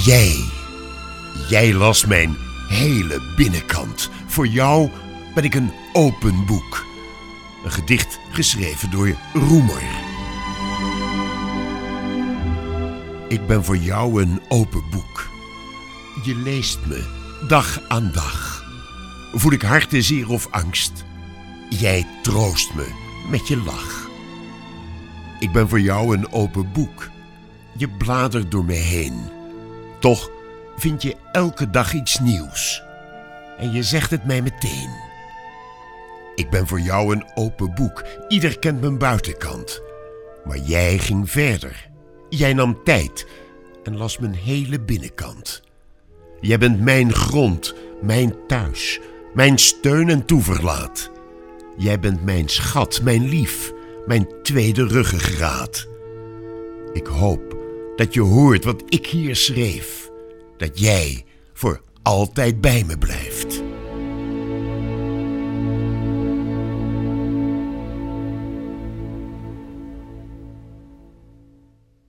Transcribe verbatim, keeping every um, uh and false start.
Jij, jij las mijn hele binnenkant. Voor jou ben ik een open boek. Een gedicht geschreven door Roemer. Ik ben voor jou een open boek. Je leest me dag aan dag. Voel ik hartzeer of angst? Jij troost me met je lach. Ik ben voor jou een open boek. Je bladert door me heen. Toch vind je elke dag iets nieuws. En je zegt het mij meteen. Ik ben voor jou een open boek. Ieder kent mijn buitenkant. Maar jij ging verder. Jij nam tijd en las mijn hele binnenkant. Jij bent mijn grond, mijn thuis, mijn steun en toeverlaat. Jij bent mijn schat, mijn lief, mijn tweede ruggengraat. Ik hoop dat je hoort wat ik hier schreef. Dat jij voor altijd bij me blijft.